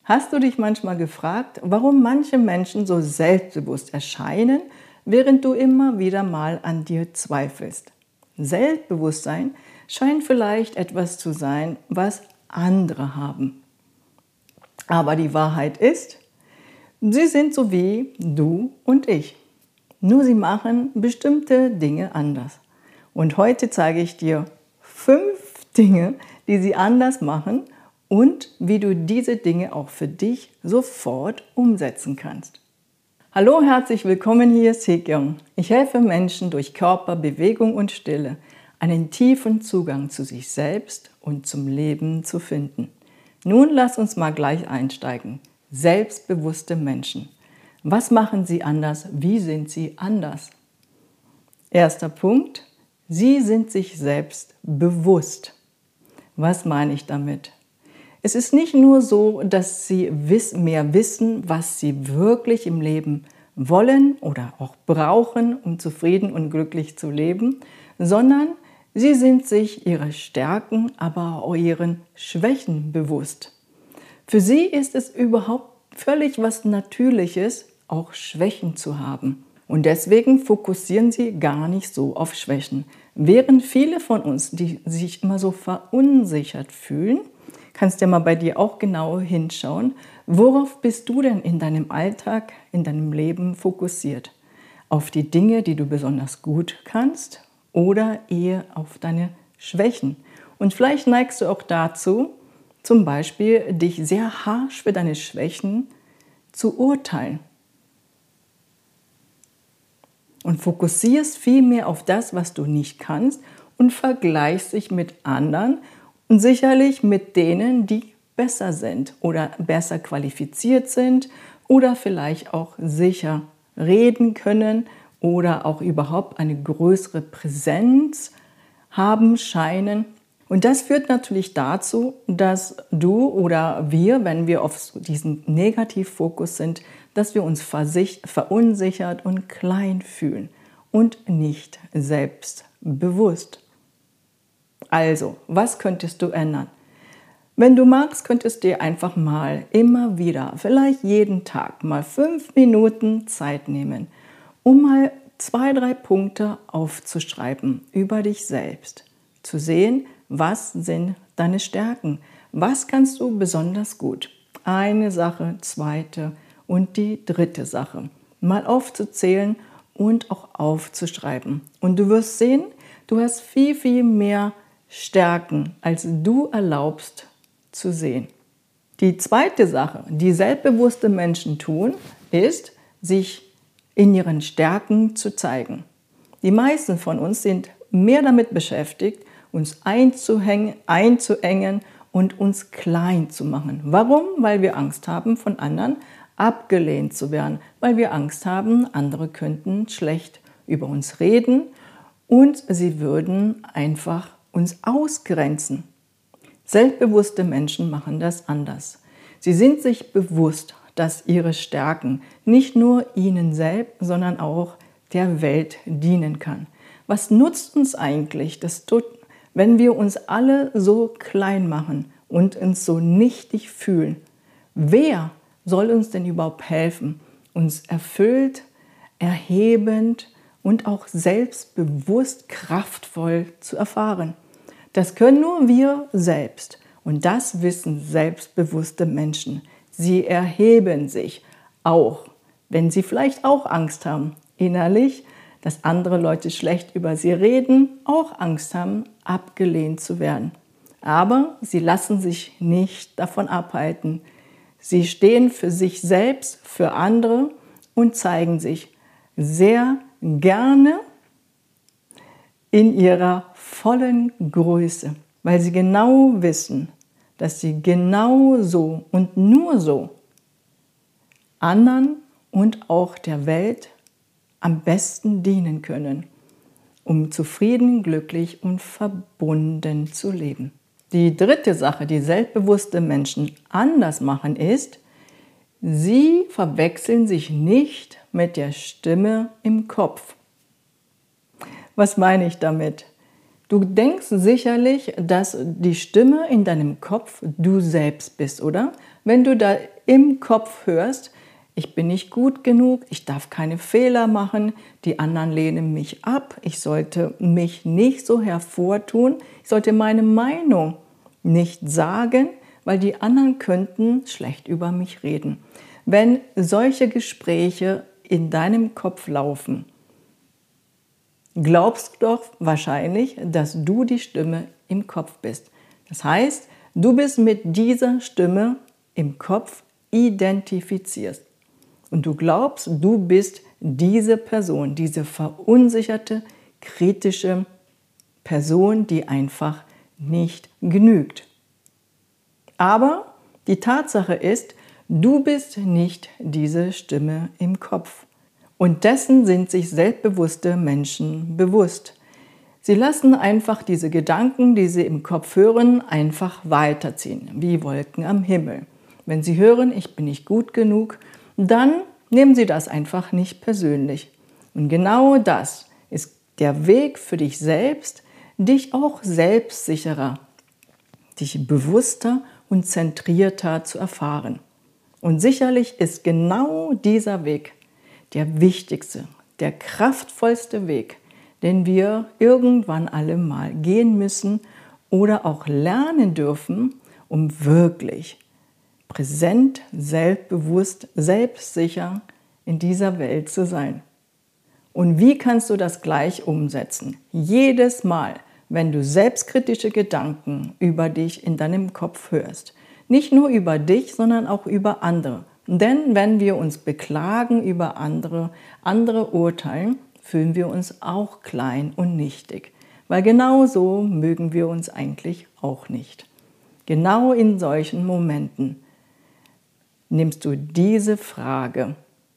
Hast du dich manchmal gefragt, warum manche Menschen so selbstbewusst erscheinen, während du immer wieder mal an dir zweifelst? Selbstbewusstsein scheint vielleicht etwas zu sein, was andere haben. Aber die Wahrheit ist, sie sind so wie du und ich. Nur sie machen bestimmte Dinge anders. Und heute zeige ich dir 5 Dinge, die sie anders machen und wie du diese Dinge auch für dich sofort umsetzen kannst. Hallo, herzlich willkommen, hier ist Sekyung. Ich helfe Menschen durch Körper, Bewegung und Stille einen tiefen Zugang zu sich selbst und zum Leben zu finden. Nun lass uns mal gleich einsteigen. Selbstbewusste Menschen. Was machen sie anders? Wie sind sie anders? Erster Punkt. Sie sind sich selbst bewusst. Was meine ich damit? Es ist nicht nur so, dass sie mehr wissen, was sie wirklich im Leben wollen oder auch brauchen, um zufrieden und glücklich zu leben, sondern sie sind sich ihrer Stärken, aber auch ihren Schwächen bewusst. Für sie ist es überhaupt völlig was Natürliches, auch Schwächen zu haben. Und deswegen fokussieren sie gar nicht so auf Schwächen. Während viele von uns, die sich immer so verunsichert fühlen, kannst du ja mal bei dir auch genau hinschauen, worauf bist du denn in deinem Alltag, in deinem Leben fokussiert? Auf die Dinge, die du besonders gut kannst oder eher auf deine Schwächen? Und vielleicht neigst du auch dazu, zum Beispiel dich sehr harsch für deine Schwächen zu urteilen. Und fokussierst viel mehr auf das, was du nicht kannst und vergleichst dich mit anderen und sicherlich mit denen, die besser sind oder besser qualifiziert sind oder vielleicht auch sicher reden können oder auch überhaupt eine größere Präsenz haben scheinen. Und das führt natürlich dazu, dass du oder wir, wenn wir auf diesen Negativfokus sind, dass wir uns verunsichert und klein fühlen und nicht selbstbewusst. Also, was könntest du ändern? Wenn du magst, könntest du dir einfach mal immer wieder, vielleicht jeden Tag, mal 5 Minuten Zeit nehmen, um mal 2, 3 Punkte aufzuschreiben über dich selbst. Zu sehen, was sind deine Stärken? Was kannst du besonders gut? Eine Sache, zweite und die dritte Sache. Mal aufzuzählen und auch aufzuschreiben. Und du wirst sehen, du hast viel, viel mehr Stärken, als du erlaubst zu sehen. Die zweite Sache, die selbstbewusste Menschen tun, ist, sich in ihren Stärken zu zeigen. Die meisten von uns sind mehr damit beschäftigt, uns einzuengen und uns klein zu machen. Warum? Weil wir Angst haben, von anderen abgelehnt zu werden, weil wir Angst haben, andere könnten schlecht über uns reden und sie würden einfach uns ausgrenzen. Selbstbewusste Menschen machen das anders. Sie sind sich bewusst, dass ihre Stärken nicht nur ihnen selbst, sondern auch der Welt dienen kann. Was nutzt uns eigentlich, wenn wir uns alle so klein machen und uns so nichtig fühlen? Wer soll uns denn überhaupt helfen, uns erfüllt, erhebend und auch selbstbewusst kraftvoll zu erfahren? Das können nur wir selbst. Und das wissen selbstbewusste Menschen. Sie erheben sich, auch wenn sie vielleicht auch Angst haben, innerlich, dass andere Leute schlecht über sie reden, auch Angst haben, abgelehnt zu werden. Aber sie lassen sich nicht davon abhalten. Sie stehen für sich selbst, für andere und zeigen sich sehr gerne in ihrer vollen Größe, weil sie genau wissen, dass sie genau so und nur so anderen und auch der Welt am besten dienen können, um zufrieden, glücklich und verbunden zu leben. Die dritte Sache, die selbstbewusste Menschen anders machen, ist, sie verwechseln sich nicht mit der Stimme im Kopf. Was meine ich damit? Du denkst sicherlich, dass die Stimme in deinem Kopf du selbst bist, oder? Wenn du da im Kopf hörst, ich bin nicht gut genug, ich darf keine Fehler machen, die anderen lehnen mich ab, ich sollte mich nicht so hervortun, ich sollte meine Meinung nicht sagen, weil die anderen könnten schlecht über mich reden. Wenn solche Gespräche in deinem Kopf laufen, glaubst du doch wahrscheinlich, dass du die Stimme im Kopf bist. Das heißt, du bist mit dieser Stimme im Kopf identifiziert. Und du glaubst, du bist diese Person, diese verunsicherte, kritische Person, die einfach nicht genügt. Aber die Tatsache ist, du bist nicht diese Stimme im Kopf. Und dessen sind sich selbstbewusste Menschen bewusst. Sie lassen einfach diese Gedanken, die sie im Kopf hören, einfach weiterziehen, wie Wolken am Himmel. Wenn sie hören, ich bin nicht gut genug, dann nehmen sie das einfach nicht persönlich. Und genau das ist der Weg für dich selbst, dich auch selbstsicherer, dich bewusster und zentrierter zu erfahren. Und sicherlich ist genau dieser Weg der wichtigste, der kraftvollste Weg, den wir irgendwann alle mal gehen müssen oder auch lernen dürfen, um wirklich präsent, selbstbewusst, selbstsicher in dieser Welt zu sein. Und wie kannst du das gleich umsetzen? Jedes Mal, wenn du selbstkritische Gedanken über dich in deinem Kopf hörst. Nicht nur über dich, sondern auch über andere. Denn wenn wir uns beklagen über andere urteilen, fühlen wir uns auch klein und nichtig. Weil genau so mögen wir uns eigentlich auch nicht. Genau in solchen Momenten nimmst du diese Frage: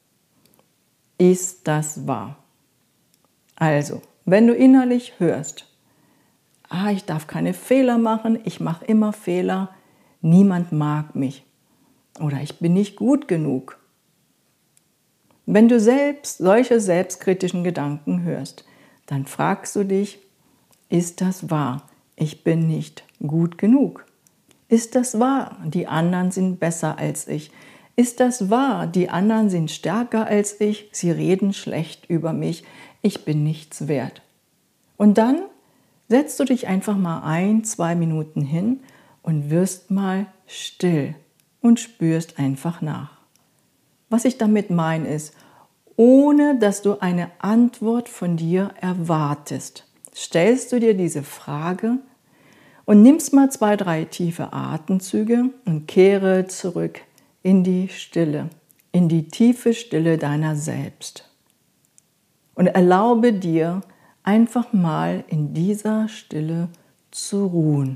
Ist das wahr? Also, wenn du innerlich hörst, ich darf keine Fehler machen, ich mache immer Fehler, niemand mag mich oder ich bin nicht gut genug. Wenn du selbst solche selbstkritischen Gedanken hörst, dann fragst du dich, ist das wahr? Ich bin nicht gut genug. Ist das wahr? Die anderen sind besser als ich. Ist das wahr? Die anderen sind stärker als ich. Sie reden schlecht über mich. Ich bin nichts wert. Und dann setzt du dich einfach mal 1-2 Minuten hin und wirst mal still und spürst einfach nach. Was ich damit meine ist, ohne dass du eine Antwort von dir erwartest, stellst du dir diese Frage und nimmst mal 2-3 tiefe Atemzüge und kehre zurück in die Stille, in die tiefe Stille deiner selbst. Und erlaube dir, einfach mal in dieser Stille zu ruhen.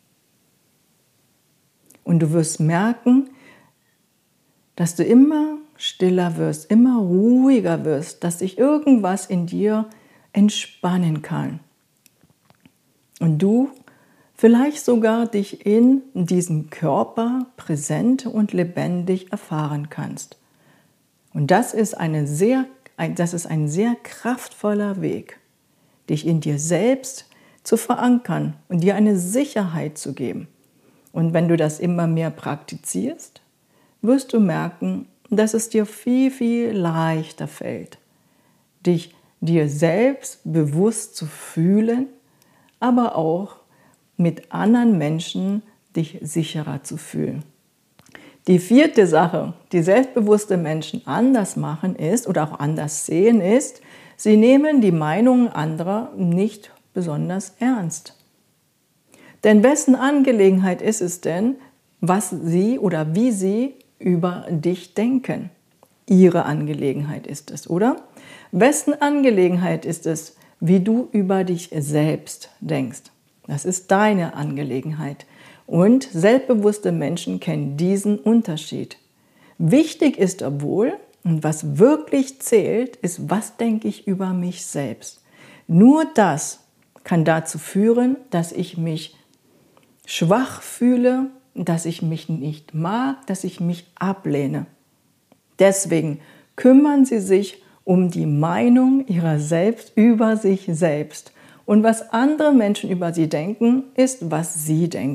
Und du wirst merken, dass du immer stiller wirst, immer ruhiger wirst, dass sich irgendwas in dir entspannen kann. Und du vielleicht sogar dich in diesem Körper präsent und lebendig erfahren kannst. Und das ist ein sehr kraftvoller Weg, dich in dir selbst zu verankern und dir eine Sicherheit zu geben. Und wenn du das immer mehr praktizierst, wirst du merken, dass es dir viel, viel leichter fällt, dir selbst bewusst zu fühlen, aber auch mit anderen Menschen dich sicherer zu fühlen. Die 4. Sache, die selbstbewusste Menschen anders machen ist oder auch anders sehen ist, sie nehmen die Meinungen anderer nicht besonders ernst. Denn wessen Angelegenheit ist es denn, was sie oder wie sie über dich denken? Ihre Angelegenheit ist es, oder? Wessen Angelegenheit ist es, wie du über dich selbst denkst? Das ist deine Angelegenheit. Und selbstbewusste Menschen kennen diesen Unterschied. Wichtig ist obwohl, und was wirklich zählt, ist, was denke ich über mich selbst. Nur das kann dazu führen, dass ich mich schwach fühle, dass ich mich nicht mag, dass ich mich ablehne. Deswegen kümmern Sie sich um die Meinung Ihrer selbst über sich selbst. Und was andere Menschen über Sie denken, ist, was Sie denken.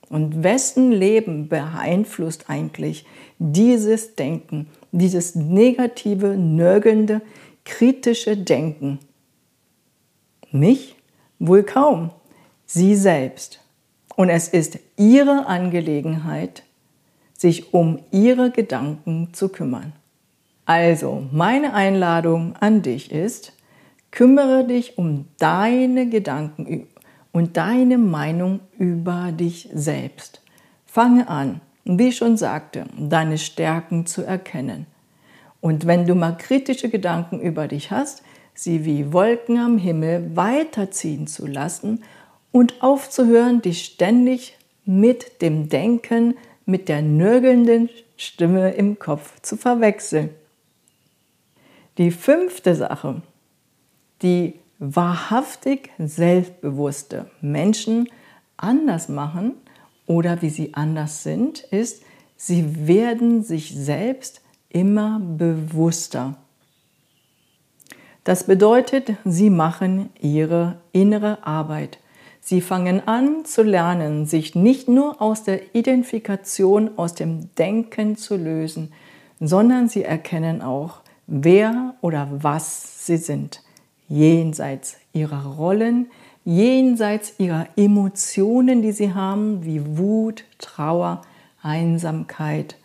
Und wessen Leben beeinflusst eigentlich dieses Denken, dieses negative, nörgelnde, kritische Denken? Mich? Wohl kaum. Sie selbst. Und es ist ihre Angelegenheit, sich um ihre Gedanken zu kümmern. Also, meine Einladung an dich ist, kümmere dich um deine Gedanken und deine Meinung über dich selbst. Fange an, wie ich schon sagte, deine Stärken zu erkennen. Und wenn du mal kritische Gedanken über dich hast, sie wie Wolken am Himmel weiterziehen zu lassen und aufzuhören, dich ständig mit dem Denken, mit der nörgelnden Stimme im Kopf zu verwechseln. Die 5. Sache, die wahrhaftig selbstbewusste Menschen anders machen oder wie sie anders sind, ist, sie werden sich selbst immer bewusster. Das bedeutet, sie machen ihre innere Arbeit. Sie fangen an zu lernen, sich nicht nur aus der Identifikation, aus dem Denken zu lösen, sondern sie erkennen auch, wer oder was sie sind, jenseits ihrer Rollen, jenseits ihrer Emotionen, die sie haben, wie Wut, Trauer, Einsamkeit.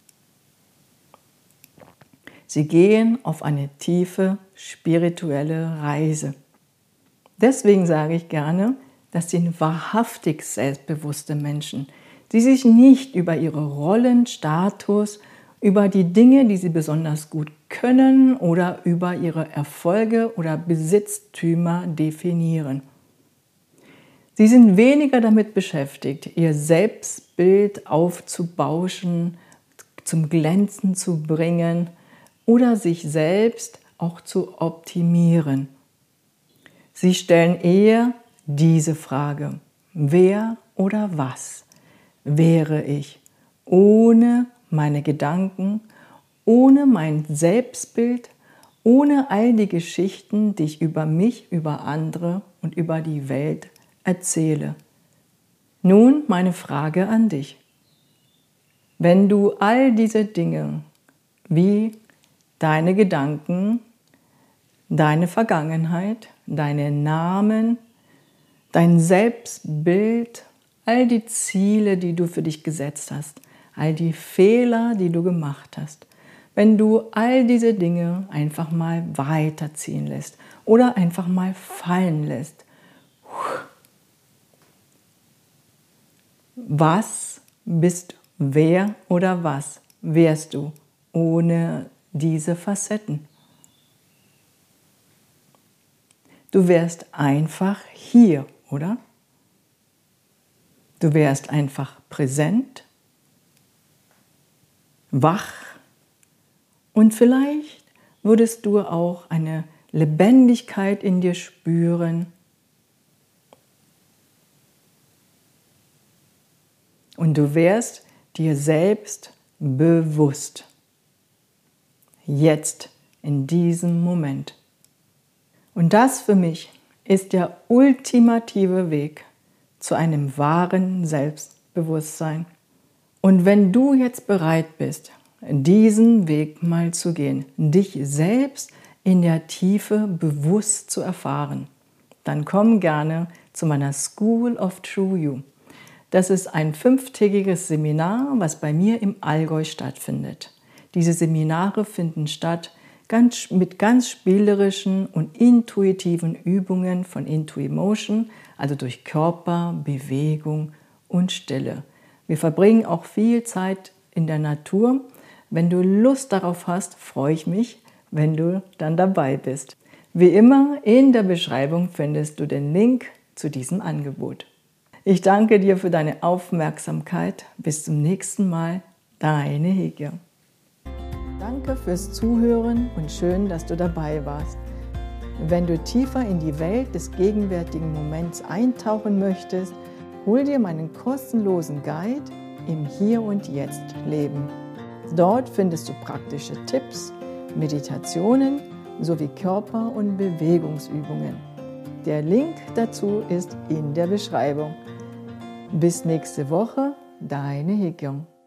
Sie gehen auf eine tiefe spirituelle Reise. Deswegen sage ich gerne, das sind wahrhaftig selbstbewusste Menschen, die sich nicht über ihre Rollen, Status, über die Dinge, die sie besonders gut können oder über ihre Erfolge oder Besitztümer definieren. Sie sind weniger damit beschäftigt, ihr Selbstbild aufzubauschen, zum Glänzen zu bringen oder sich selbst auch zu optimieren. Sie stellen eher diese Frage: Wer oder was wäre ich ohne meine Gedanken, ohne mein Selbstbild, ohne all die Geschichten, die ich über mich, über andere und über die Welt erzähle? Nun meine Frage an dich. Wenn du all diese Dinge wie deine Gedanken, deine Vergangenheit, deine Namen, dein Selbstbild, all die Ziele, die du für dich gesetzt hast, all die Fehler, die du gemacht hast, wenn du all diese Dinge einfach mal weiterziehen lässt oder einfach mal fallen lässt, was bist du? Wer oder was wärst du ohne diese Facetten? Du wärst einfach hier, oder? Du wärst einfach präsent, wach und vielleicht würdest du auch eine Lebendigkeit in dir spüren. Und du wärst dir selbst bewusst. Jetzt, in diesem Moment. Und das für mich ist der ultimative Weg zu einem wahren Selbstbewusstsein. Und wenn du jetzt bereit bist, diesen Weg mal zu gehen, dich selbst in der Tiefe bewusst zu erfahren, dann komm gerne zu meiner School of True You. Das ist ein 5-tägiges Seminar, was bei mir im Allgäu stattfindet. Diese Seminare finden statt mit ganz spielerischen und intuitiven Übungen von Intuimotion, also durch Körper, Bewegung und Stille. Wir verbringen auch viel Zeit in der Natur. Wenn du Lust darauf hast, freue ich mich, wenn du dann dabei bist. Wie immer, in der Beschreibung findest du den Link zu diesem Angebot. Ich danke dir für deine Aufmerksamkeit. Bis zum nächsten Mal, deine Hege. Danke fürs Zuhören und schön, dass du dabei warst. Wenn du tiefer in die Welt des gegenwärtigen Moments eintauchen möchtest, hol dir meinen kostenlosen Guide im Hier und Jetzt Leben. Dort findest du praktische Tipps, Meditationen sowie Körper- und Bewegungsübungen. Der Link dazu ist in der Beschreibung. Bis nächste Woche, deine Hee-kyung.